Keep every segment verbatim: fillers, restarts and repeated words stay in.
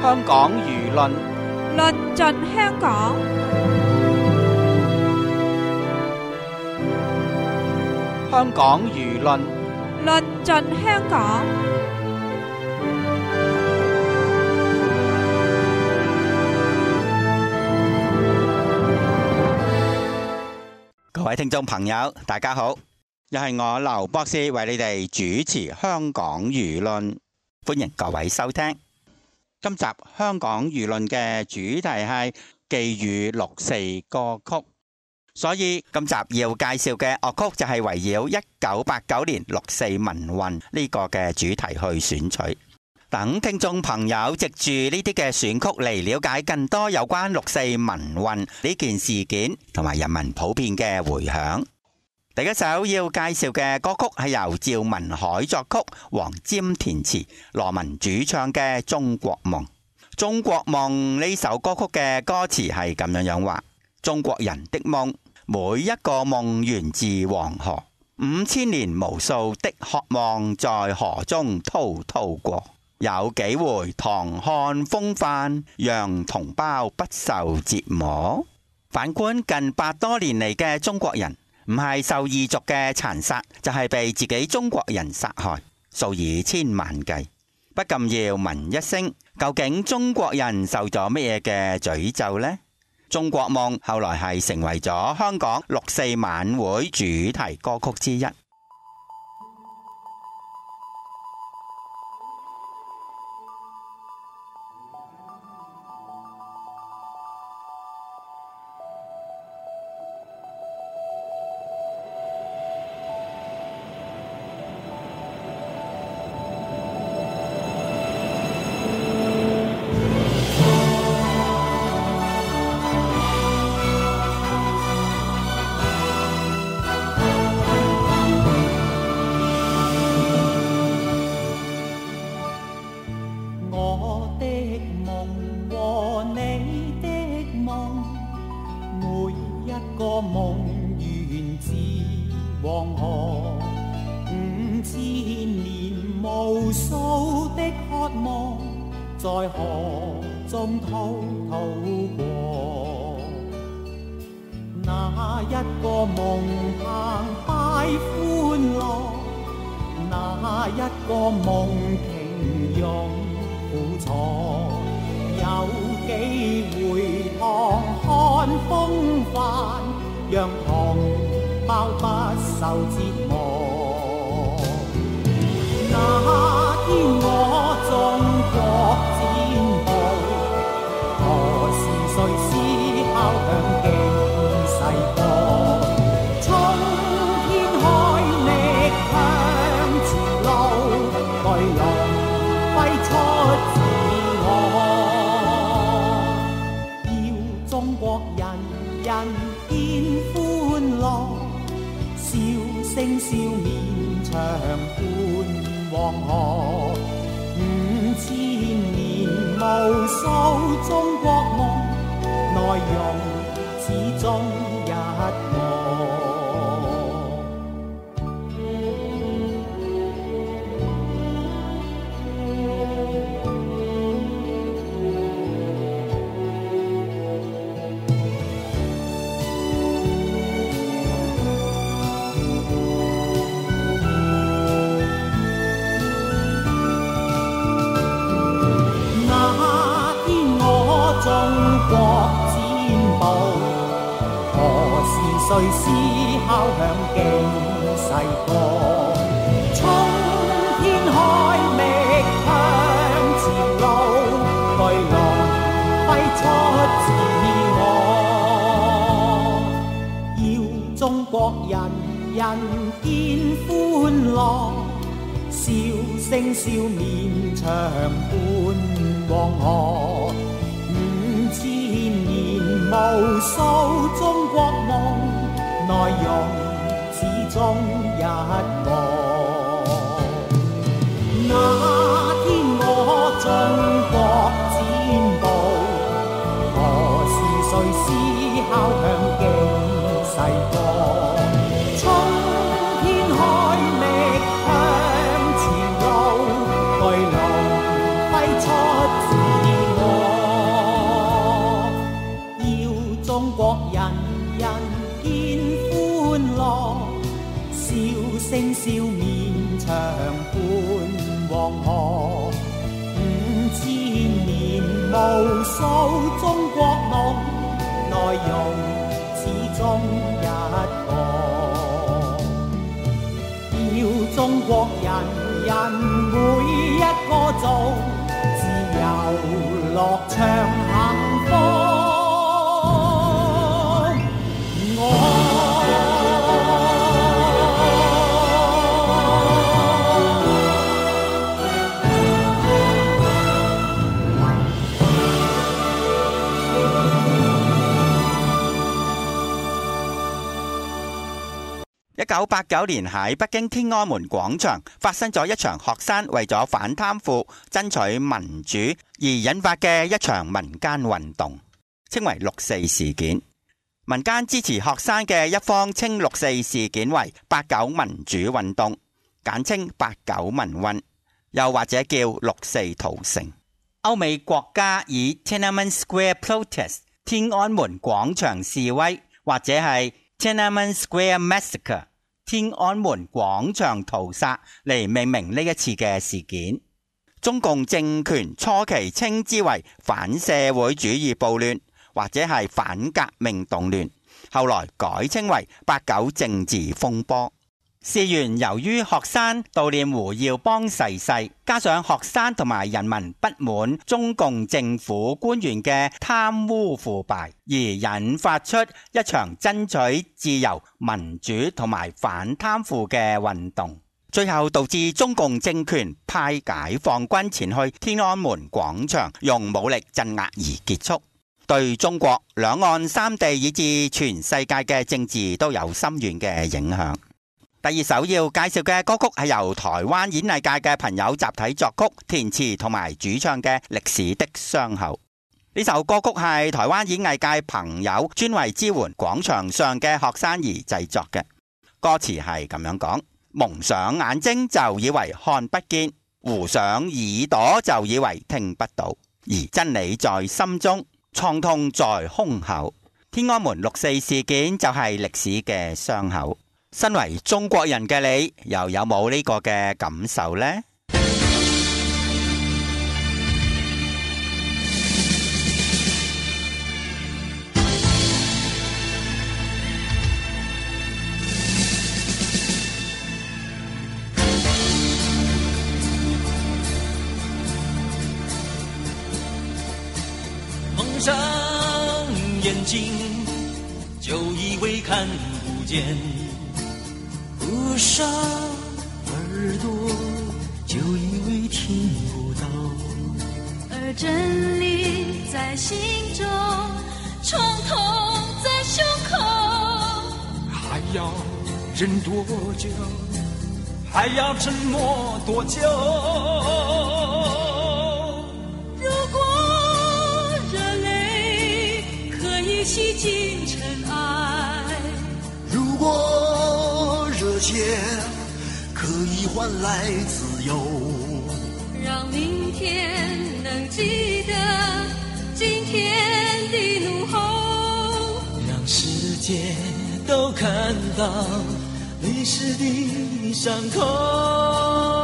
香港輿論論盡香港。 香港輿論論盡香港。 各位聽眾朋友，大家好，又係我劉博士為你哋主持香港輿論，歡迎各位收聽。今集香港輿論嘅主題係寄語六四歌曲，所以今集要介紹嘅樂曲就係圍繞一九八九年六四民運呢個嘅主題去選取，等聽眾朋友藉住呢啲嘅選曲嚟了解更多有關六四民運呢件事件同埋人民普遍嘅回響。第一首要介紹嘅歌曲係由趙文海作曲、黃霑填詞、羅文主唱嘅《中國夢》。《中國夢》呢首歌曲嘅歌詞係咁樣樣話：中國人的夢，每一個夢源自黃河，五千年無數的渴望在河中滔滔過。有幾回唐漢風範，讓同胞不受折磨。反觀近百多年嚟嘅中國人，唔係受異族嘅殘殺，就係被自己中國人殺害，數以千萬計。不禁要問一聲，究竟中國人受咗乜嘢嘅詛咒呢？中國夢後來係成為咗香港六四晚會主題歌曲之一。 誰思敲響驚世歌，衝天開覓向前路，巨龍揮出自我。要中國人人見歡樂，笑聲笑面長伴黃河。五千年無數中國夢，內容始終一個。那天我中國展步，何時誰思敲響驚世歌？衝天開覓向前路，巨龍揮出自我。 笑面長伴黃河，五千年無數中國夢，內容始終一個，要中國人人每一個做自由樂暢幸福。 一九八九年喺北京天安門廣場發生咗一場學生為咗反貪腐、爭取民主而引發嘅一場民間運動，稱為六四事件。民間支持學生嘅一方稱六四事件為八九民主運動，簡稱八九民運，又或者叫六四屠城。歐美國家以 Tiananmen Square Protest 天安門廣場示威，或者係 Tiananmen Square Massacre 天安門廣場屠殺嚟命名呢一次嘅事件。中共政權初期稱之為反社會主義暴亂，或者係反革命動亂，後來改稱為八九政治風波。事源由於學生悼念胡耀邦逝世，加上學生同埋人民不滿中共政府官員嘅貪污腐敗，而引發出一場爭取自由、民主同埋反貪腐嘅運動，最後導致中共政權派解放軍前去天安門廣場用武力鎮壓而結束，對中國兩岸三地以至全世界嘅政治都有深遠嘅影響。第二首要介紹嘅歌曲係由台灣演藝界嘅朋友集體作曲、填詞同埋主唱嘅《歷史的傷口》。呢首歌曲係台灣演藝界朋友專為支援廣場上嘅學生而製作嘅。歌詞係咁樣講：蒙上眼睛就以為看不見，糊上耳朵就以為聽不到，而真理在心中，創痛在胸口。天安門六四事件就係歷史嘅傷口。身為中國人嘅你，又有冇呢個嘅感受呢？ 蒙上眼睛就以為看不見，捂上耳朵就以為聽不到， 而真理在心中，創痛在胸口， 還要忍多久？還要沉默多久？ 如果熱淚可以洗淨塵埃， 如果熱血可以換來自由， 讓明天能記得今天的怒吼， 讓世界都看到歷史的傷口。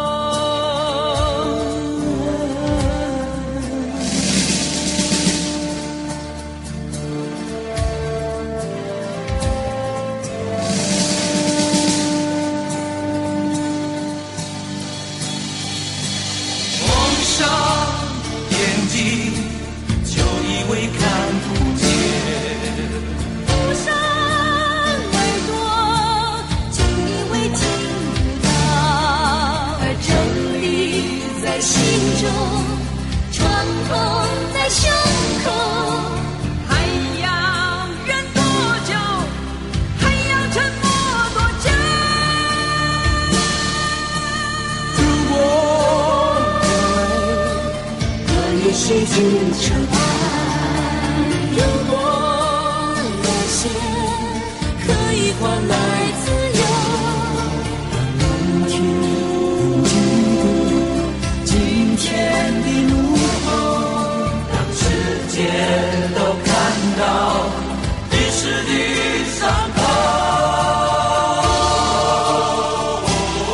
洗淨塵埃，如果熱血可以換來自由，讓明天記得今天的怒吼，讓世界都看到歷史的傷口。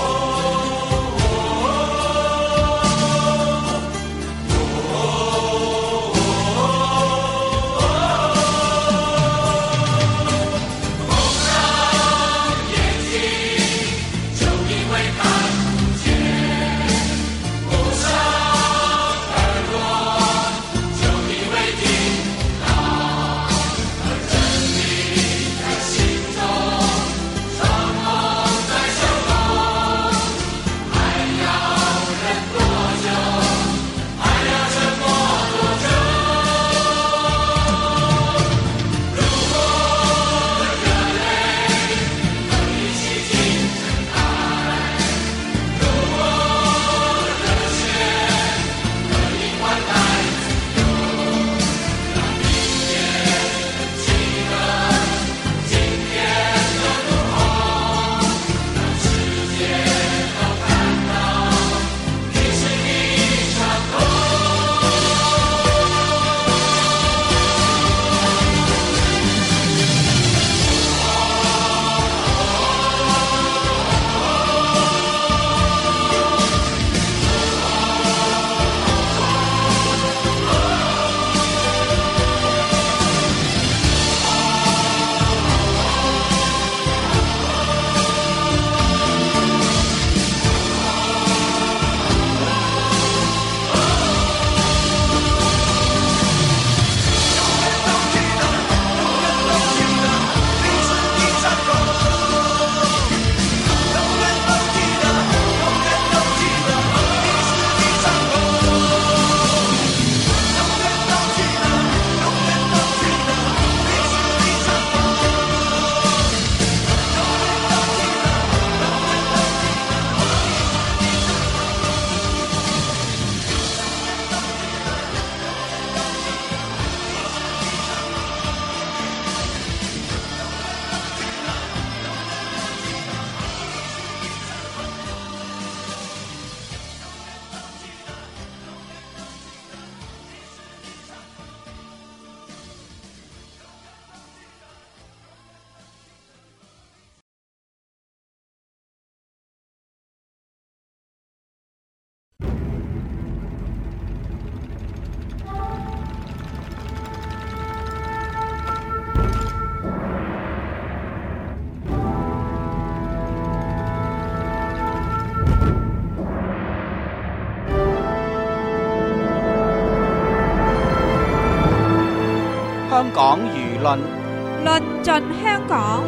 香港輿論論盡香港，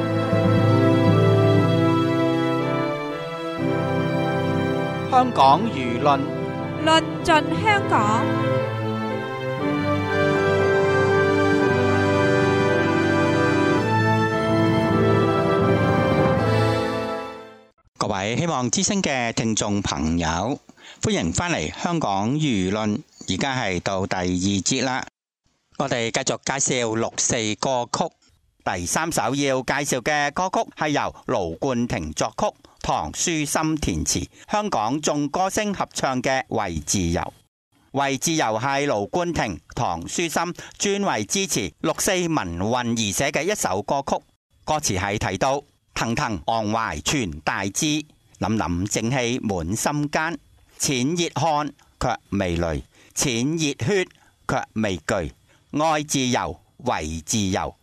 香港輿論論盡香港。 各位希望之聲嘅聽眾朋友，歡迎翻嚟香港輿論，而家係到第二節啦。我哋繼續介紹六四歌曲。第三首要介紹嘅歌曲係由盧冠廷作曲，唐書琛填詞，香港眾歌星合唱嘅《為自由》。《為自由》係盧冠廷、唐書琛專為支持六四民運而寫嘅一首歌曲，歌詞係提到騰騰昂懷全大志，凜凜正氣滿心間，淺熱汗卻未累，淺熱血卻未懼，愛自由為自由。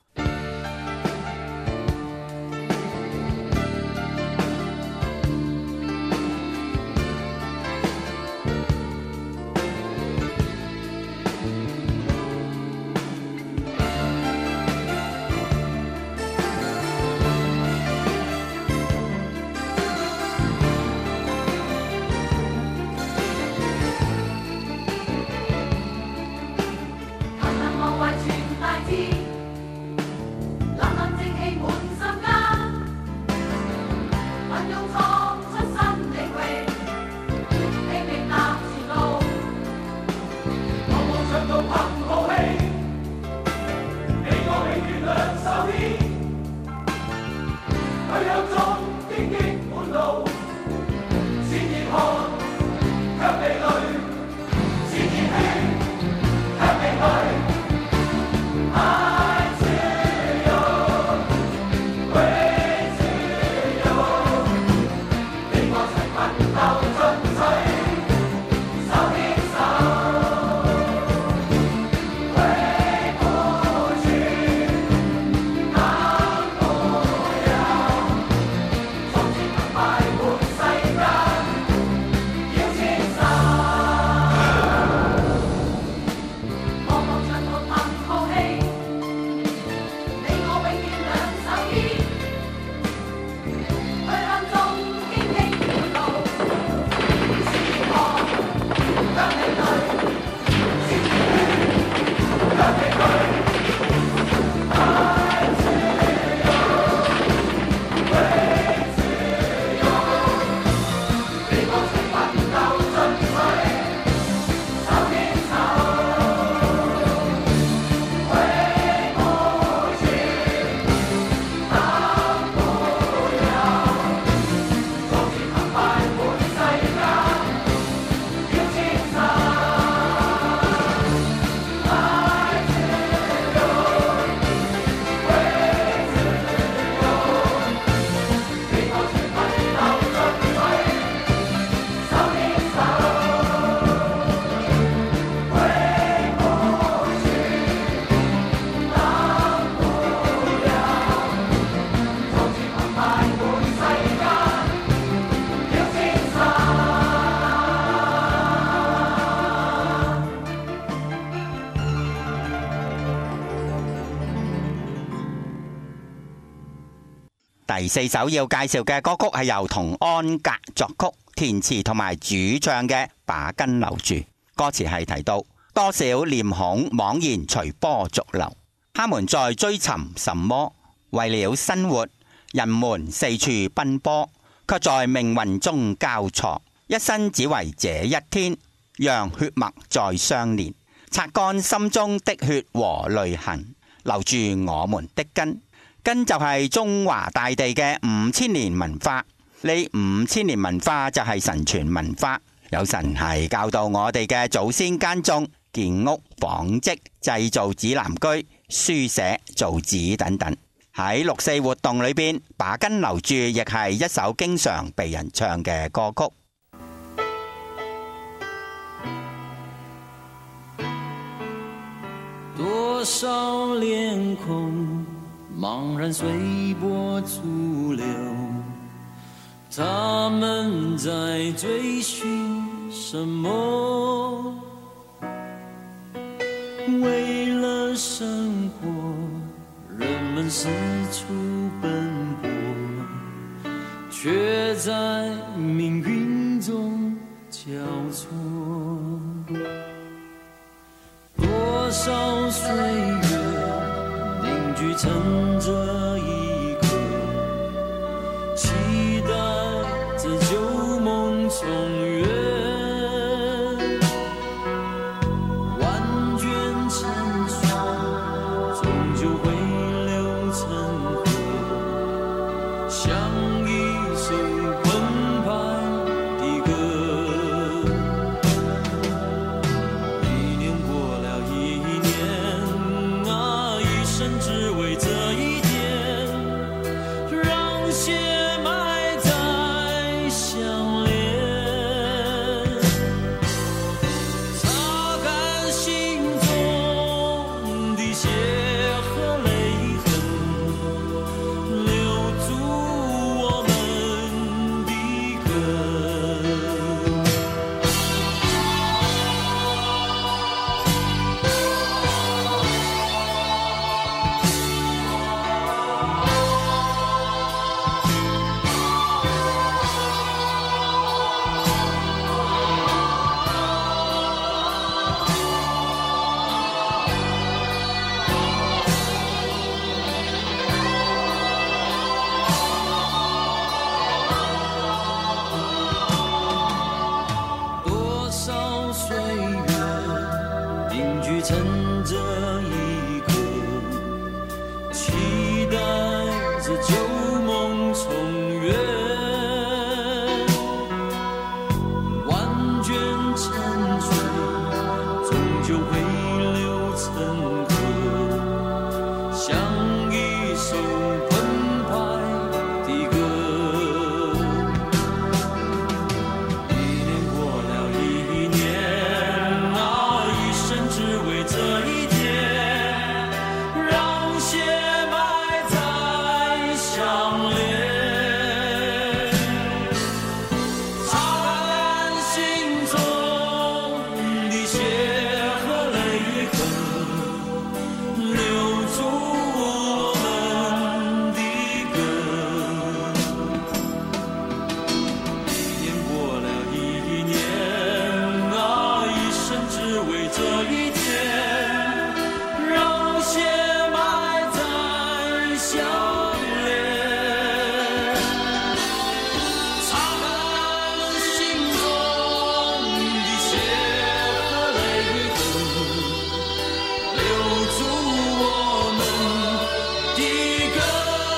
第四首要介紹嘅歌曲係由童安格作曲、填詞同埋主唱嘅《把根留住》。歌詞係提到多少臉孔茫然隨波逐流，他們在追尋什麼？為了生活，人們四處奔波，卻在命運中交錯，一生只為這一天，讓血脈再相連，擦乾心中的血和淚痕，留住我們的根。根就係中華大地嘅五千年文化，呢五千年文化就係神傳文化。有神係教導我哋嘅祖先耕種、建屋、紡織、製造指南居、書寫、造紙等等。喺六四活動裏邊，把根留住亦係一首經常被人唱嘅歌曲。 多少臉孔茫然隨波逐流，他們在追尋什麼？為了生活， 们四处奔波，却在命运中交错。多少岁月凝聚成这一刻，期待着旧梦重圆。万卷成书，终究会流成河，像一首澎湃的歌。一年过了一年啊，一生只为这一天，让血埋在相连，擦干心中的血和泪痕，留住我们的根。多少岁月凝聚成这一刻，期待着旧梦重圆。万卷成水，终究会流成河，像一首澎湃的歌。一年过了一年啊，一生只为这一天，让血埋在相连，擦干心中的血和泪痕，留住我们的根。一年过了一年啊，一生只为这一天，让血埋在相连，擦干心中的血和泪痕，留住我们的根。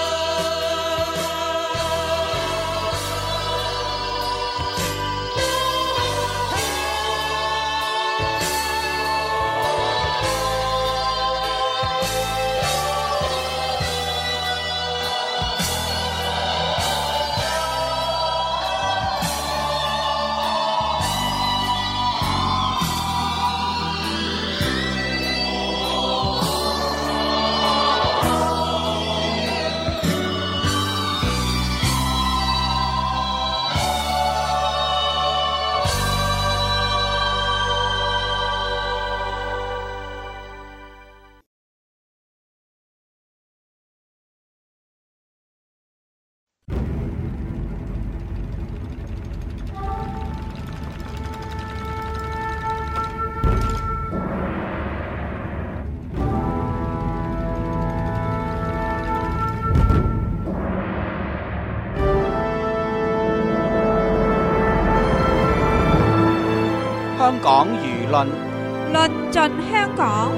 香港輿論論盡香港，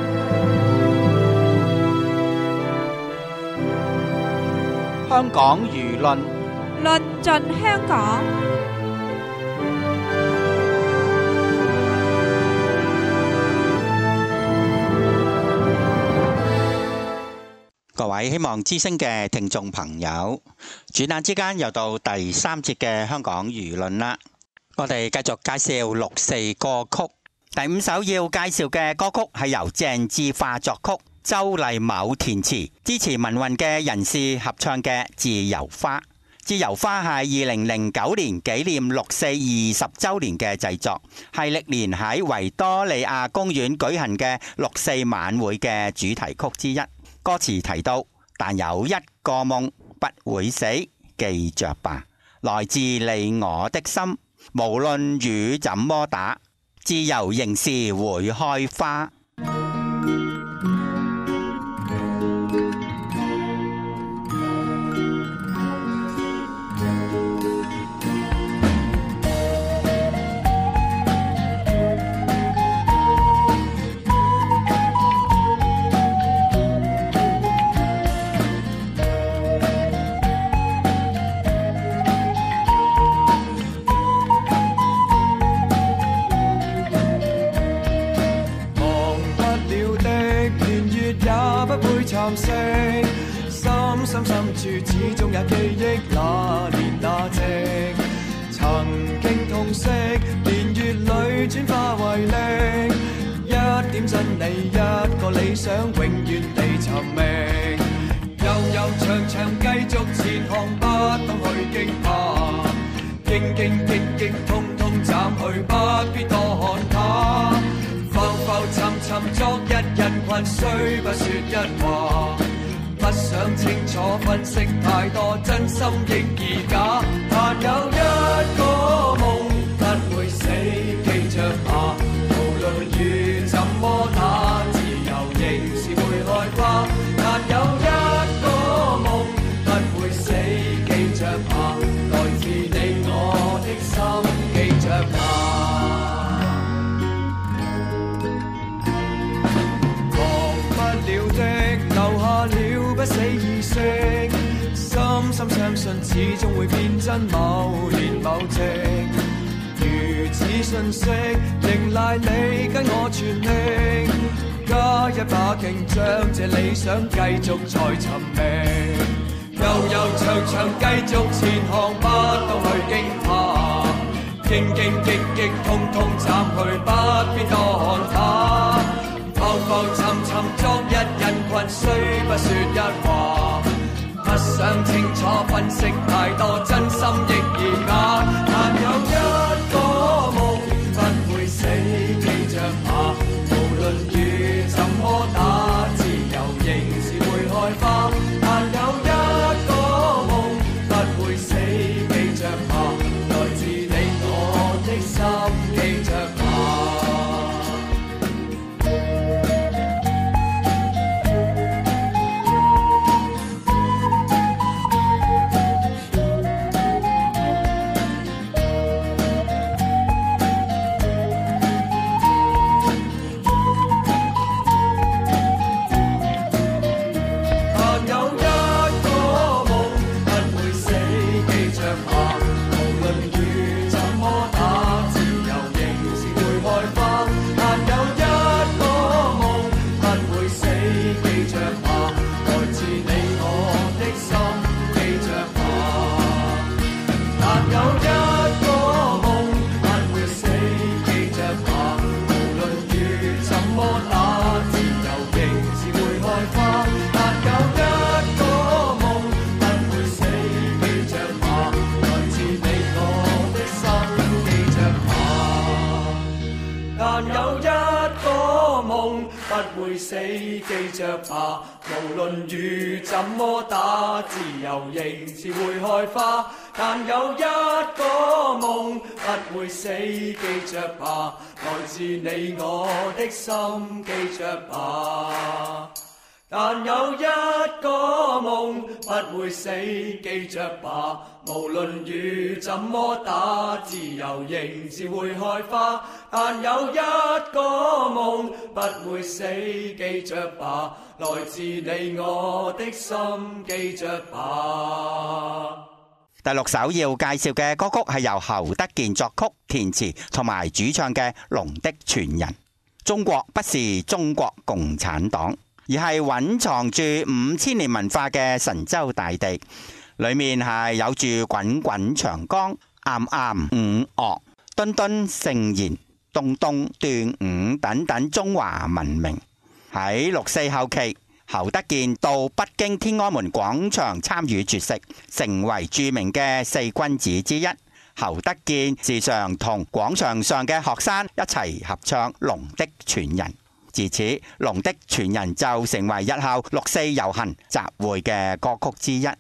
香港輿論論盡香港。 各位希望之聲嘅聽眾朋友，轉眼之間又到第三節嘅香港輿論啦。我哋繼續介紹六四歌曲。第五首要介紹嘅歌曲係由鄭智化作曲，周麗某填詞，支持民運嘅人士合唱嘅《自由花》。《自由花》係二零零九年紀念六四二十週年嘅製作，係歷年喺維多利亞公園舉行嘅六四晚會嘅主題曲之一。歌詞提到， 但有一個夢不會死，記着吧，來自你我的心，無論雨怎麼打，自由仍是會開花。 深深深處始終也記憶那年那夕，曾經痛惜，年月裏轉化為力，一點真理一個理想永遠地尋覓，悠悠長長繼續前行，不ต้อง去驚怕，荊荊棘棘通通斬去，不必多看它，浮浮沉沉作一人群，雖不說一話，不想清楚分析太多，真心亦而假。但有一個夢不會死，記着吧，無論雨怎麼打，自由仍是會開花。但有一個夢不會死，記着吧，來自你我的心，記着吧。留下了不死意識，深深相信始終會變真，某年某夕，如此信息，仍賴你跟我全力，加一把勁將這理想繼續再尋覓，悠悠長長繼續前行，不ต้อง去驚怕，荊荊棘棘通通斬去，不必多看它，浮浮沉沉作一人群，雖不說一話，不想清楚分析太多，真心亦而假。但有一個夢不會死，記着吧，無論雨怎麼打，自由仍是會開花。但有一個夢不會死，記着吧，來自你我的心，記着吧。不會死，記着吧，無論雨怎麼打，自由仍是會開花。但有一個夢不會死，記着吧，來自你我的心，記着吧。但有一個夢不會死，記着吧，無論雨怎麼打，自由仍是會開花。但有一個夢不會死，記着吧，來自你我的心，記着吧。 第六首要介紹嘅歌曲係由侯德健作曲、填詞同埋主唱嘅《龍的傳人》。中國不是中國共產黨，而係蘊藏住五千年文化嘅神州大地，裏面係有住滾滾長江、啱啱五岳、敦敦聖賢、東東端午等等中華文明。喺六四後期，侯德健到北京天安門廣場參與絕食，成為著名嘅四君子之一。侯德健時常同廣場上嘅學生一齊合唱《龍的傳人》。 自此，《龍的傳人》就成為日後六四遊行集會嘅歌曲之一。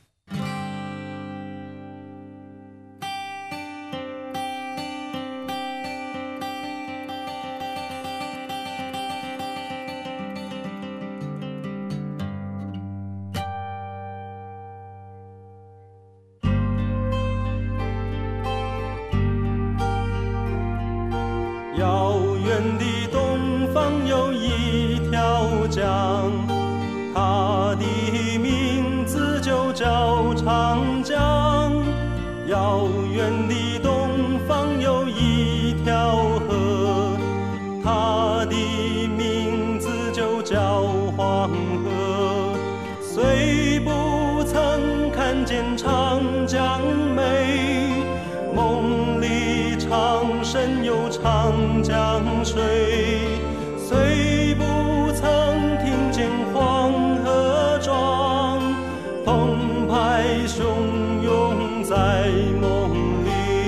遥远的东方有一条江，它的名字就叫长江。遥远的东方有一条河，它的名字就叫黄河。虽不曾看见长江美，梦里常神游长江水，虽不曾听见黄河壮，澎湃汹涌在梦里。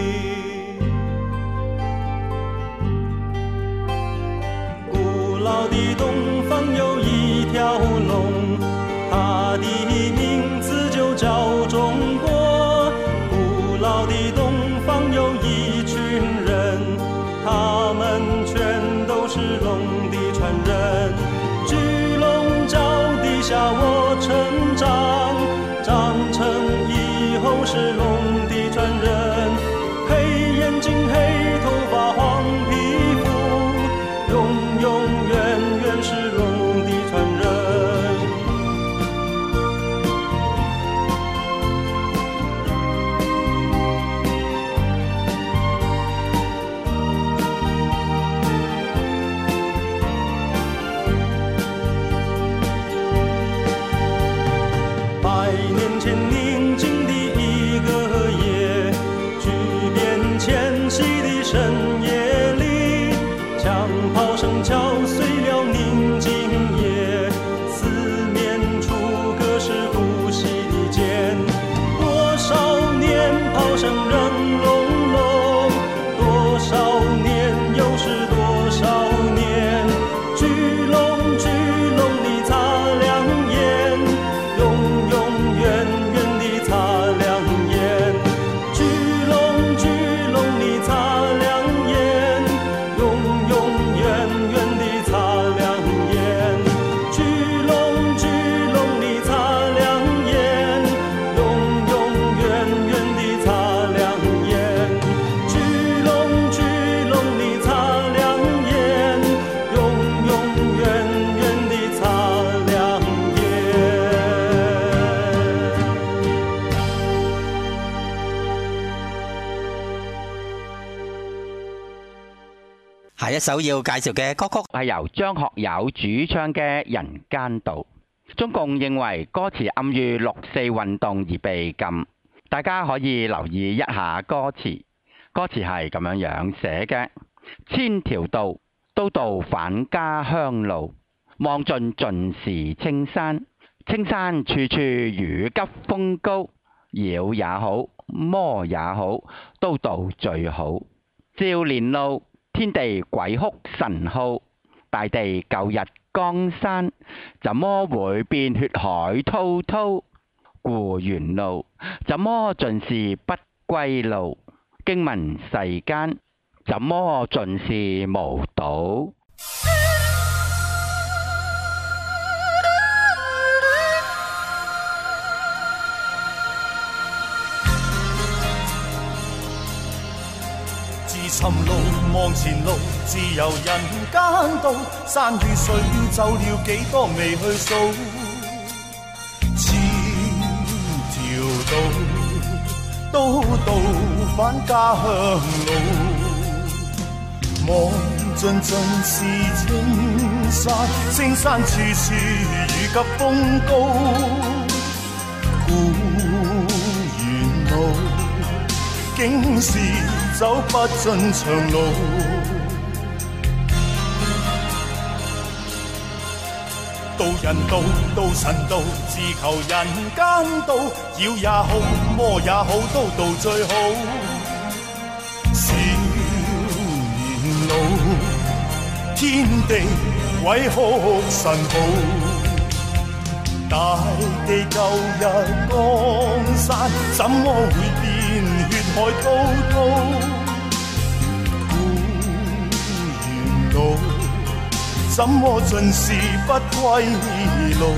古老的东方有一条龙，它的名字就叫中国。古老的东方有一群人，他们全都是龙的传人。巨龙脚底下我成长，长成以后是龙的传人。黑眼睛黑头发黄皮肤，永永远远是龙的传人。百年前宁静的一个夜，巨变迁徙的深夜里，枪炮声敲碎了宁静夜，四面楚歌是呼吸的剑。多少年炮声仍隆隆，多少年又是多少年。巨龙巨龙你擦亮眼，永永远远地擦亮眼。巨龙巨龙你擦亮眼，永永远远地擦亮眼。巨龙巨龙你擦亮眼，永永远远地擦亮眼。巨龙巨龙你擦亮眼，永永远远地擦亮眼。 下一首要介紹嘅歌曲係由張學友主唱嘅《人間道》，中共認為歌詞暗喻六四運動而被禁，大家可以留意一下歌詞。歌詞係咁樣樣寫嘅：千條道，都道返家鄉路，望盡盡是青山，青山處處如急風高，妖也好，魔也好，都道最好。少年路，天地鬼哭神號，大地舊日江山，怎麼會變血海滔滔？故園路，怎麼盡是不歸路？經聞世間，怎麼盡是無道？ 自尋路望前路，自由人間道，山與水走了幾多未去數，千條道，都道返家鄉路，望盡盡是青山，青山處處如急風高，故園路，竟是走不盡長路，道人道，道神道，自求人間道，妖也好，魔也好，都道最好。少年路， 天地為哭神號，大地舊日江山，怎麼會變血海滔滔？故園路，怎麼盡是不歸路？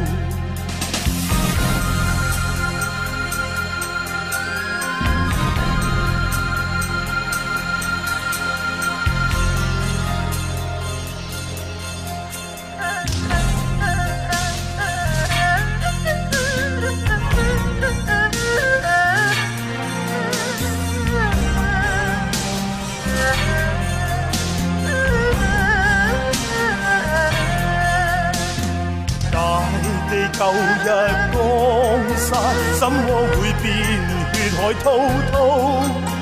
舊日江山，怎麼會變血海滔滔？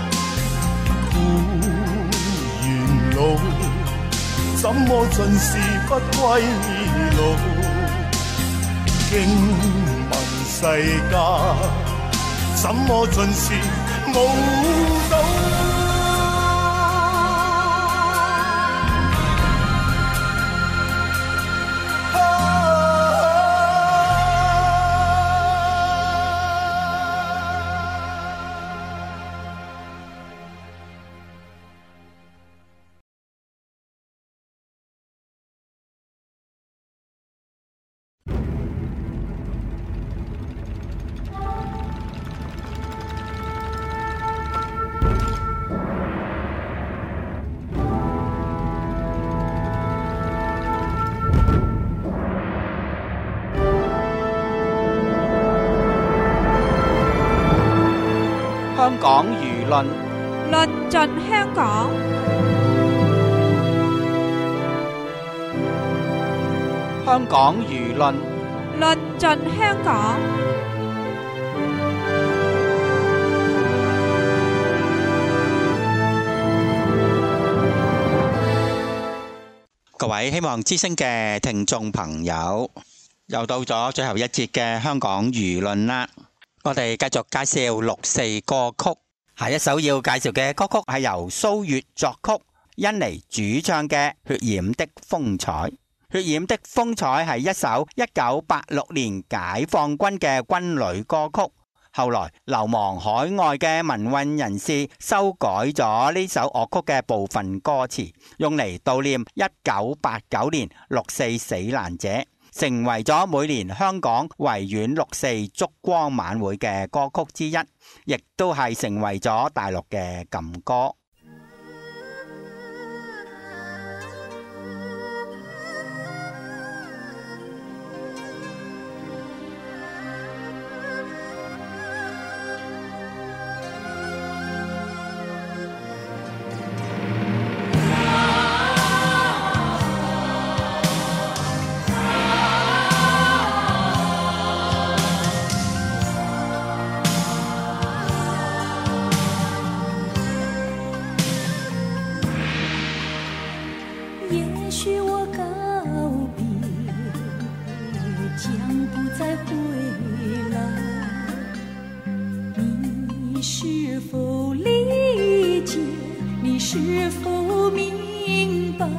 故園路，怎麼盡是不歸路？經聞世家，怎麼盡是無道？ 香港輿論論盡香港， 香港輿論論盡香港。 各位希望之聲嘅聽眾朋友，又到咗最後一節嘅香港輿論啦。我哋繼續介紹六四歌曲，下一首要介紹嘅歌曲係由蘇芮作曲、甄妮主唱嘅《血染的風采》。《血染的風采》係一首一九八六年解放軍嘅軍旅歌曲，後來流亡海外嘅民運人士修改咗呢首樂曲嘅部分歌詞，用嚟悼念一九八九年六四死難者，成為咗每年香港維園六四燭光晚會嘅歌曲之一，亦都係成為咗大陸嘅禁歌。 是否明白？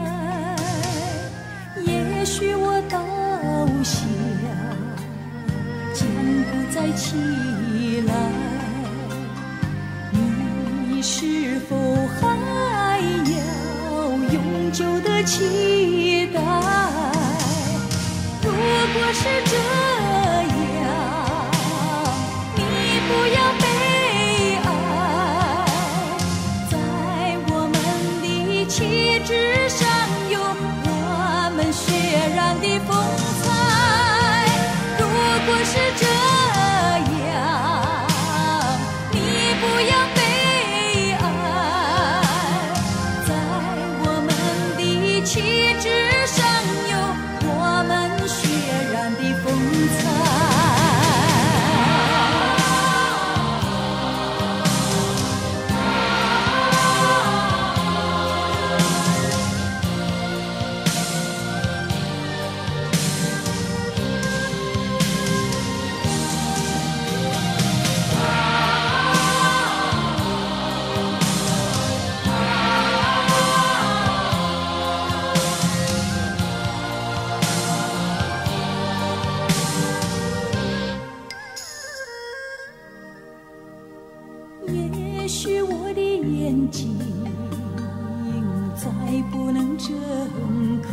也許我到下將不再起來，你是否還要永久的期待？如果是這樣，你不要悲哀，在我們的旗幟上有我們血染的風采。如果是這樣，你不要悲哀，在我們的旗幟上有我們血染的風采。 再不能睁开。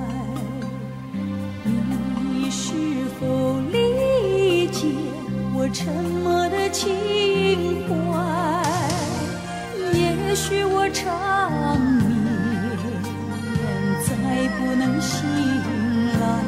你是否理解我沉默的情怀？也许我长眠再不能醒来。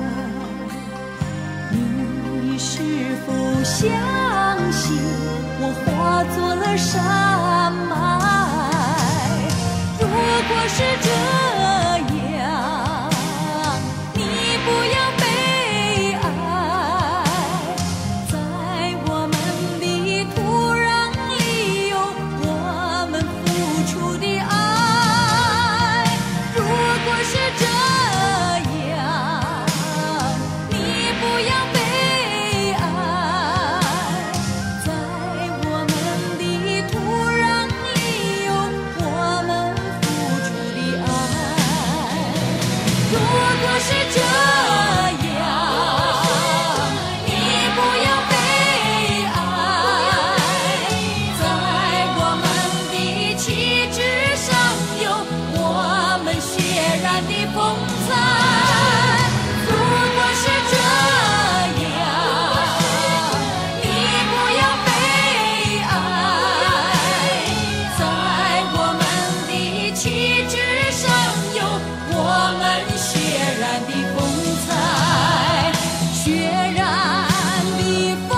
你是否相信我化作了山脉？如果是这样，你不要悲哀，在我们的土壤里有我们付出的爱。如果是这样，你不要悲哀，在我们的土壤里有我们付出的爱。如果是这样，你不要悲哀，在我们的旗帜上有我们血染的风采。如果是这样，你不要悲哀，在我们的旗帜上有我们血染的风采，血染的风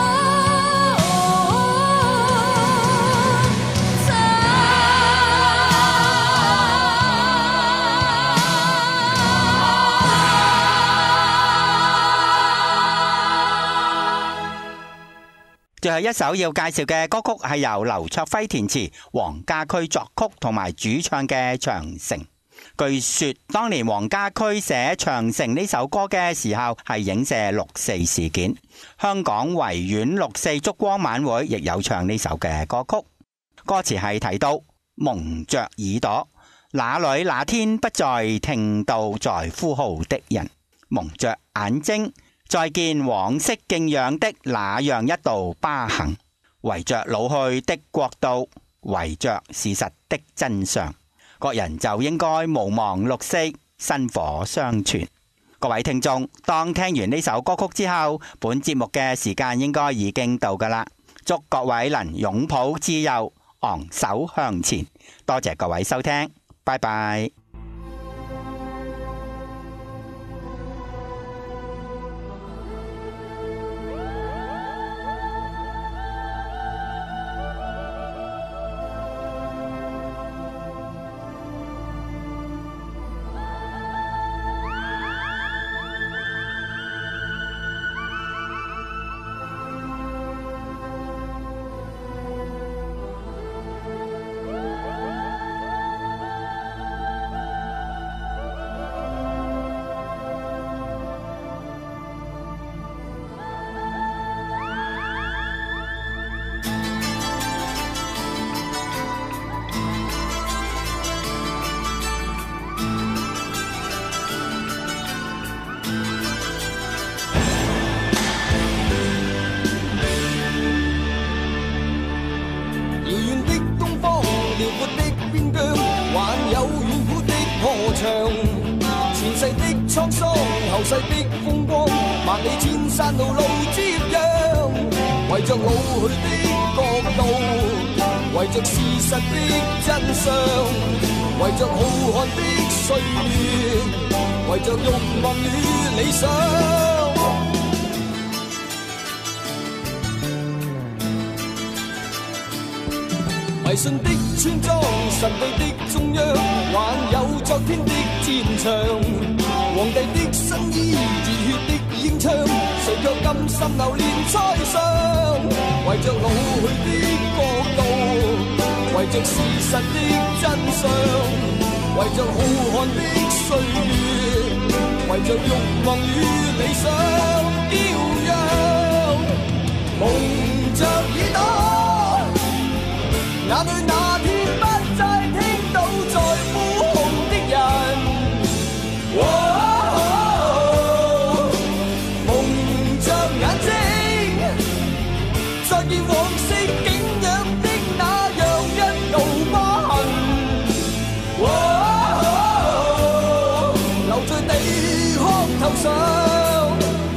最後一首要介紹嘅歌曲係由劉卓輝填詞、黃家駒作曲同埋主唱嘅《長城》。據說當年黃家駒寫《長城》呢首歌嘅時候係影射六四事件，香港維園六四燭光晚會亦有唱呢首嘅歌曲。歌詞係提到蒙着耳朵，哪裏那天不再聽到在呼號的人，蒙着眼睛，再見往昔敬仰的那樣一道疤痕，圍着老去的國度，圍着事實的真相，各人就應該無忘六四，薪火相傳。各位聽眾，當聽完呢首歌曲之後，本節目嘅時間應該已經到㗎喇。祝各位能擁抱自由，昂首向前。多謝各位收聽，拜拜。 前世的滄桑，後世的風光，萬里千山路路接壤，為着老去的國度，為着事實的真相，為着浩瀚的歲月，為着慾望與理想。迷信的村莊，神秘的中央，還有昨天的戰場。皇帝的新衣，熱血的英槍，誰卻甘心流連塞上？為着老去的國度，為着事實的真相，為着浩瀚的歲月，為着慾望與理想飄揚，蒙着耳朵，哪裏那天不再聽到在呼號的人，哦哦哦、蒙着眼睛，再見往昔景仰的那樣一道疤痕，哦哦上。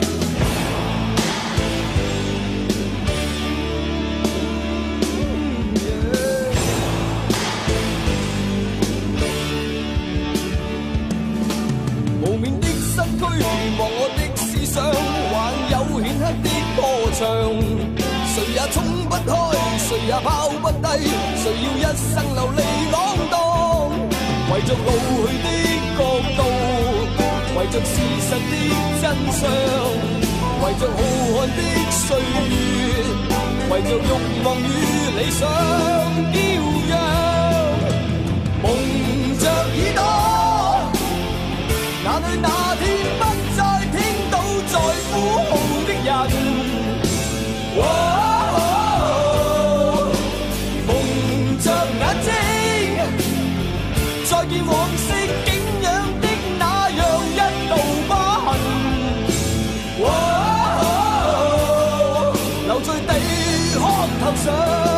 無眠的身軀，望我的思想，還有顯赫的歌唱。誰也衝不開，誰也拋不低，誰要一生流離浪蕩？為着老去的國度，為着事實的真相，為着浩瀚的歲月，為着慾望與理想驕陽，蒙着耳朵，哪裏那天不再聽到在呼號的人？哦哦、蒙着眼睛，再見往昔景仰的那樣一道疤痕。哦哦、流在地殼頭上。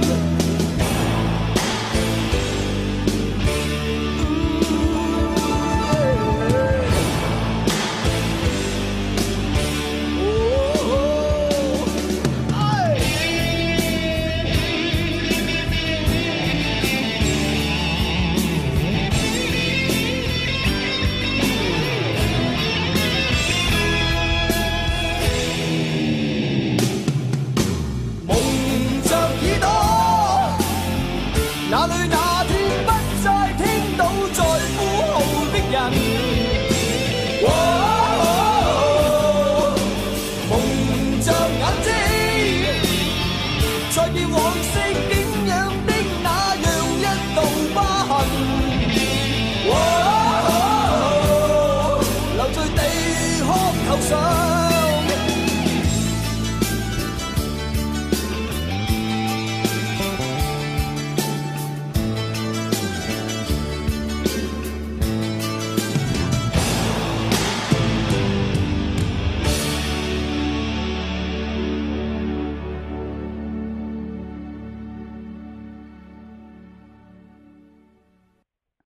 哪裏那天不再聽到在呼號的人？哦哦、蒙着眼睛，再見往昔景仰的那樣一道疤痕。哦哦、留在地殼頭上。